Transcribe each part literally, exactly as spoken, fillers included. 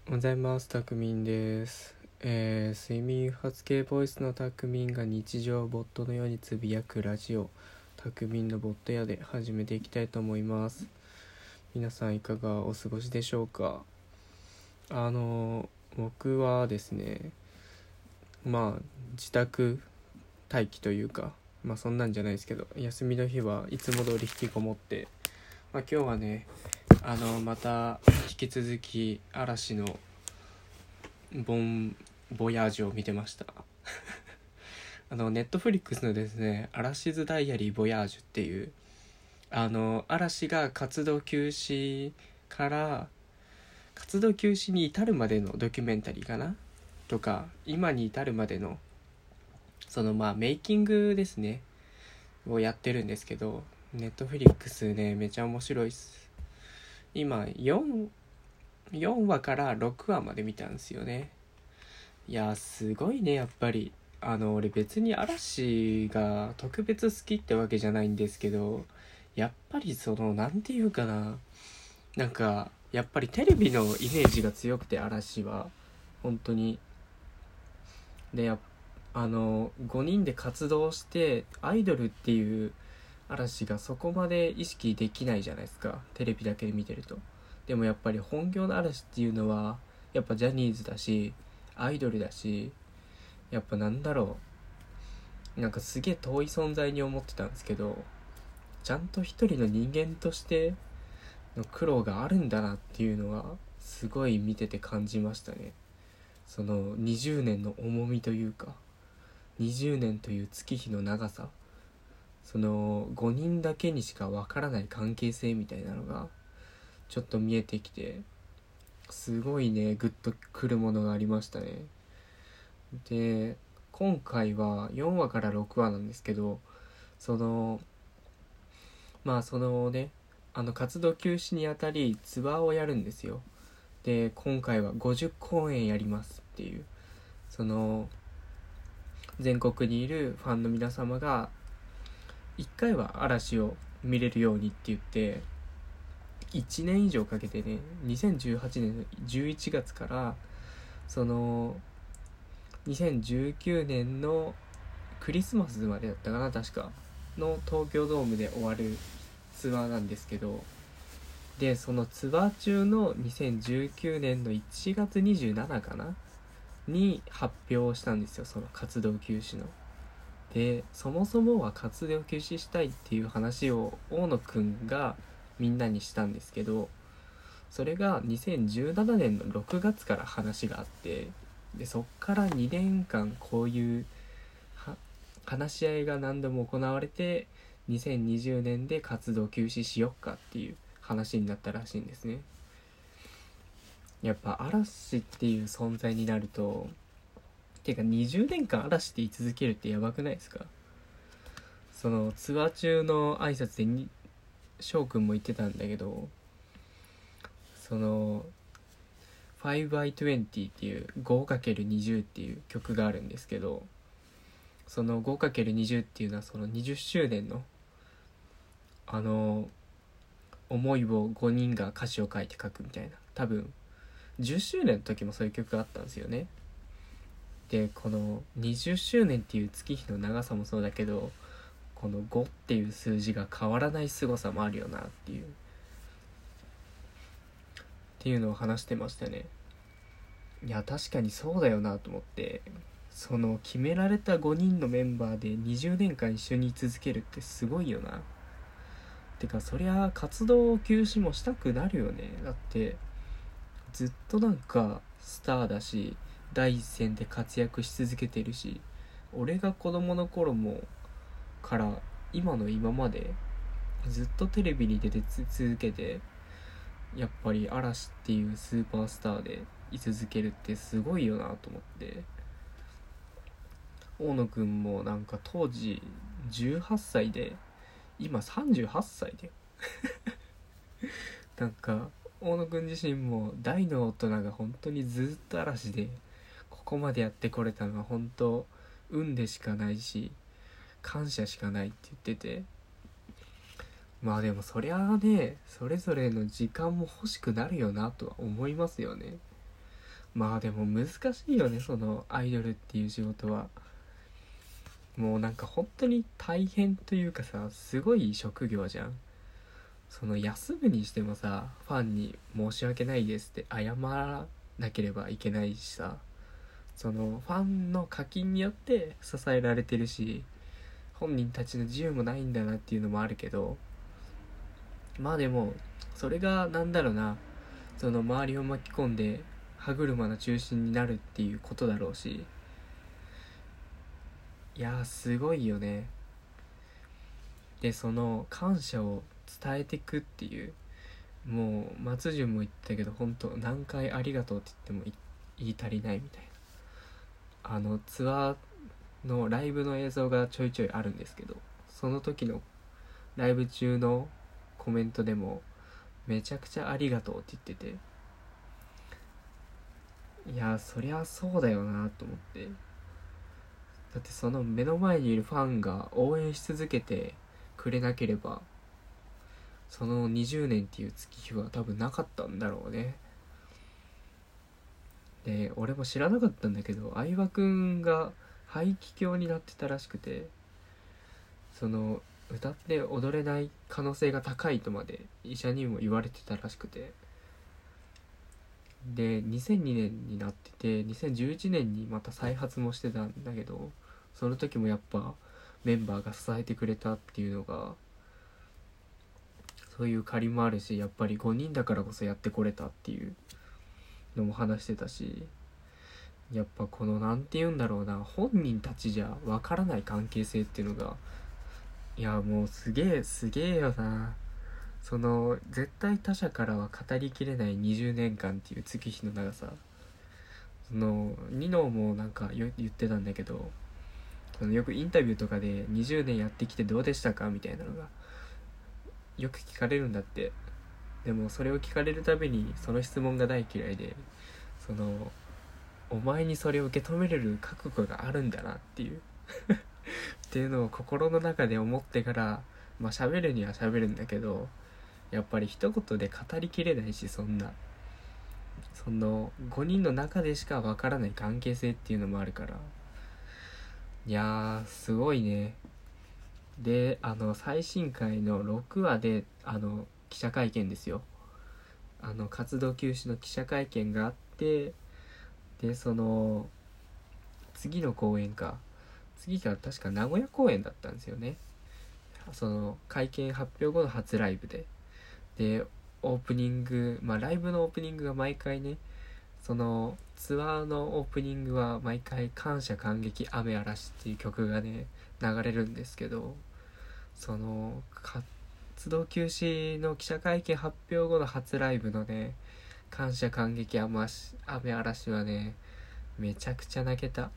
おはようございます。たくみんです。えー、睡眠不発系ボイスのたくみんが日常をボットのようにつぶやくラジオたくみんのボット屋で始めていきたいと思います。皆さんいかがお過ごしでしょうか。あの僕はですね、まあ自宅待機というか、まあそんなんじゃないですけど、休みの日はいつも通り引きこもって、まあ今日はね、あのまた引き続き嵐のボンボヤージュを見てましたあのネットフリックスのですね、アラシズダイアリーボヤージュっていう、あの嵐が活動休止から活動休止に至るまでのドキュメンタリーかなとか、今に至るまでのそのまあメイキングですねをやってるんですけど、ネットフリックスね、めちゃ面白いっす。今よん、よんわからろくわまで見たんですよね。いやすごいね、やっぱり。あの俺別に嵐が特別好きってわけじゃないんですけど、やっぱりそのなんていうかな、なんかやっぱりテレビのイメージが強くて、嵐は本当に。でやあのごにんで活動してアイドルっていう嵐がそこまで意識できないじゃないですか、テレビだけで見てると。でもやっぱり本業の嵐っていうのはやっぱジャニーズだしアイドルだし、やっぱなんだろう、なんかすげえ遠い存在に思ってたんですけど、ちゃんと一人の人間としての苦労があるんだなっていうのはすごい見てて感じましたね。そのにじゅうねんの重みというか、にじゅうねんという月日の長さ、そのごにんだけにしかわからない関係性みたいなのがちょっと見えてきて、すごいねグッとくるものがありましたね。で今回はよんわからろくわなんですけど、そのまあそのね、あの活動休止にあたりツアーをやるんですよ。で今回はごじゅっこうえんやりますっていう、その全国にいるファンの皆様がいっかいは嵐を見れるようにって言っていちねん以上かけてね、にせんじゅうはちねんのじゅういちがつからそのにせんじゅうきゅうねんのクリスマスまでだったかな、確かの東京ドームで終わるツアーなんですけど、でそのツアー中のにせんじゅうきゅうねんのいちがつにじゅうしちにちかなに発表したんですよ、その活動休止の。でそもそもは活動休止したいっていう話を大野くんがみんなにしたんですけど、それがにせんじゅうななねんのろくがつから話があって、でそっからにねんかんこういう話し合いが何度も行われて、にせんにじゅうねんで活動休止しよっかっていう話になったらしいんですね。やっぱ嵐っていう存在になると、てかにじゅうねんかん嵐って言い続けるってやばくないですか。そのツアー中の挨拶でに翔くんも言ってたんだけど、その ファイブバイトゥエンティー っていう ごかけるにじゅう っていう曲があるんですけど、その ごかけるにじゅう っていうのはそのにじゅっしゅうねんのあの思いをごにんが歌詞を書いて書くみたいな、多分じゅっしゅうねんの時もそういう曲があったんですよね。でこのにじゅっしゅうねんっていう月日の長さもそうだけど、このごっていう数字が変わらない凄さもあるよなっていうっていうのを話してましたね。いや確かにそうだよなと思って、その決められたごにんのメンバーでにじゅうねんかん一緒に続けるってすごいよな。てかそりゃ活動休止もしたくなるよね。だってずっとなんかスターだし第一線で活躍し続けてるし、俺が子供の頃もから今の今までずっとテレビに出て続けて、やっぱり嵐っていうスーパースターで居続けるってすごいよなと思って、大野くんもなんか当時じゅうはっさいで今さんじゅうはっさいでなんか大野くん自身も大の大人が本当にずっと嵐でここまでやってこれたのは本当運でしかないし感謝しかないって言ってて、まあでもそりゃあね、それぞれの時間も欲しくなるよなとは思いますよね。 まあでも難しいよね、そのアイドルっていう仕事は。もうなんか本当に大変というかさ、すごい職業じゃん。その休むにしてもさ、ファンに申し訳ないですって謝らなければいけないしさ、そのファンの課金によって支えられてるし、本人たちの自由もないんだなっていうのもあるけど、まあでもそれがなんだろうな、その周りを巻き込んで歯車の中心になるっていうことだろうし、いやーすごいよね。でその感謝を伝えていくっていう、もう松潤も言ってたけど、本当何回ありがとうって言っても言い足りないみたいな。あのツアーのライブの映像がちょいちょいあるんですけど、その時のライブ中のコメントでもめちゃくちゃありがとうって言ってて、いやそりゃそうだよなと思って。だってその目の前にいるファンが応援し続けてくれなければ、そのにじゅうねんっていう月日は多分なかったんだろうね。で俺も知らなかったんだけど、相葉くんが肺気胸になってたらしくて、その歌って踊れない可能性が高いとまで医者にも言われてたらしくて、でにせんにねんになってて、にせんじゅういちねんにまた再発もしてたんだけど、その時もやっぱメンバーが支えてくれたっていうのが、そういう借りもあるし、やっぱりごにんだからこそやってこれたっていうのも話してたし、やっぱこのなんて言うんだろうな、本人たちじゃわからない関係性っていうのが、いやもうすげえすげえよな。その絶対他者からは語りきれないにじゅうねんかんっていう月日の長さ。そのニノもなんか言ってたんだけど、そのよくインタビューとかでにじゅうねんやってきてどうでしたかみたいなのがよく聞かれるんだって。でもそれを聞かれるたびにその質問が大嫌いで、そのお前にそれを受け止めれる覚悟があるんだなっていうっていうのを心の中で思ってから、まあ喋るには喋るんだけど、やっぱり一言で語りきれないし、そんなそのごにんの中でしかわからない関係性っていうのもあるから、いやーすごいね。であの最新回のろくわであの記者会見ですよ。あの活動休止の記者会見があって、でその次の公演か、次が確か名古屋公演だったんですよね。その会見発表後の初ライブで、でオープニング、まあライブのオープニングが毎回ね、そのツアーのオープニングは毎回感謝感激雨嵐っていう曲がね流れるんですけど、その活動休止の記者会見発表後の初ライブのね感謝感激雨嵐はね、めちゃくちゃ泣けた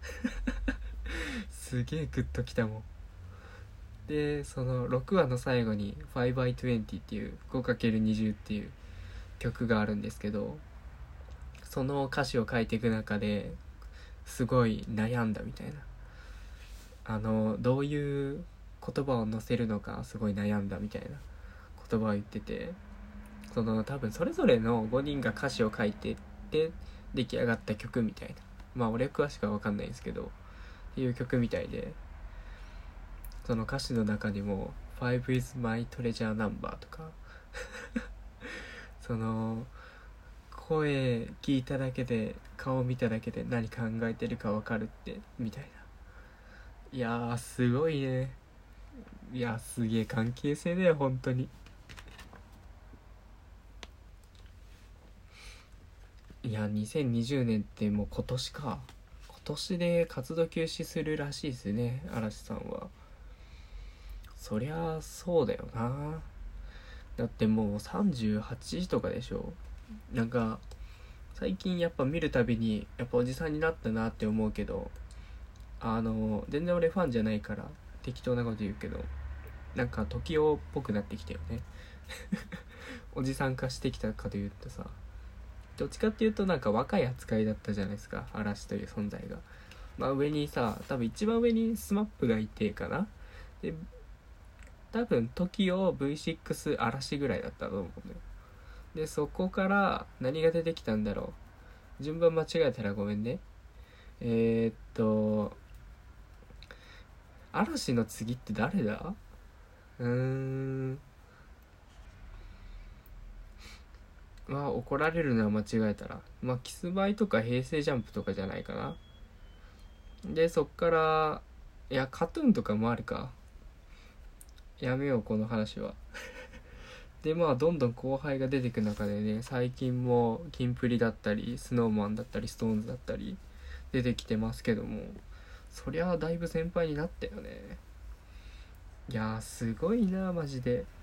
すげえグッときたもん。でそのろくわの最後に ファイブバイトゥエンティ っていう ごかけるにじゅう っていう曲があるんですけど、その歌詞を書いていく中ですごい悩んだみたいな、あのどういう言葉を載せるのかすごい悩んだみたいな言葉を言ってて、その多分それぞれのごにんが歌詞を書いてって出来上がった曲みたいな、まあ俺詳しくは分かんないんですけどっていう曲みたいで、その歌詞の中にも Five is my treasure number とかその声聞いただけで顔見ただけで何考えてるか分かるってみたいな。いやーすごいね。いやすげえ関係性だよ本当に。いやにせんにじゅうねんってもう今年か、今年で活動休止するらしいですね、嵐さんは。そりゃそうだよな。だってもうさんじゅうはちとかでしょ。なんか最近やっぱ見るたびにやっぱおじさんになったなって思うけど、あの全然俺ファンじゃないから適当なこと言うけど、なんか時男っぽくなってきたよねおじさん化してきたかというとさ、どっちかっていうとなんか若い扱いだったじゃないですか、嵐という存在が。まあ上にさ、多分一番上にスマップがいてかな。で多分 トキオ ブイシックス 嵐ぐらいだったと思うんだよ。でそこから何が出てきたんだろう、 順番間違えたらごめんね。えー、っと嵐の次って誰だ？うーんまあ怒られるのは間違えたら、まあキスマイとか平成ジャンプとかじゃないかな。でそっから、いやカトゥーンとかもあるか。やめようこの話は。でまあどんどん後輩が出てく中でね、最近もキンプリだったりスノーマンだったりストーンズだったり出てきてますけども、そりゃあだいぶ先輩になったよね。いやーすごいなマジで。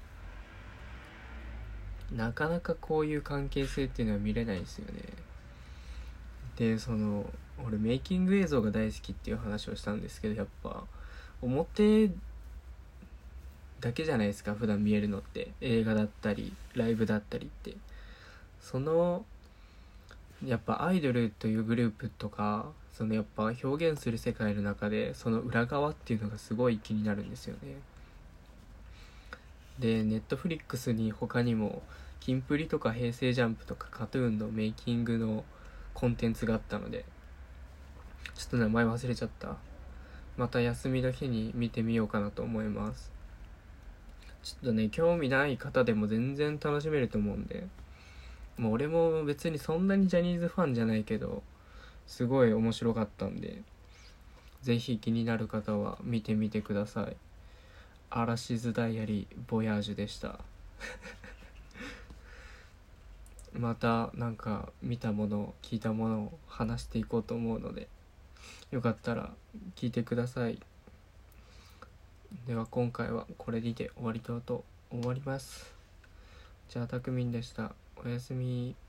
なかなかこういう関係性っていうのは見れないですよね。でその俺メイキング映像が大好きっていう話をしたんですけど、やっぱ表だけじゃないですか普段見えるのって。映画だったりライブだったりって、そのやっぱアイドルというグループとか、そのやっぱ表現する世界の中でその裏側っていうのがすごい気になるんですよね。でネットフリックスに他にもキンプリとか平成ジャンプとかカトゥーンのメイキングのコンテンツがあったので、ちょっと名前忘れちゃった。また休みの日に見てみようかなと思います。ちょっとね興味ない方でも全然楽しめると思うんで、もう俺も別にそんなにジャニーズファンじゃないけどすごい面白かったんで、ぜひ気になる方は見てみてください。アラシズダイアリーボヤージュでした。またなんか見たもの聞いたものを話していこうと思うので、よかったら聞いてください。では今回はこれにて終わりとと終わります。じゃあたくみんでした。おやすみ。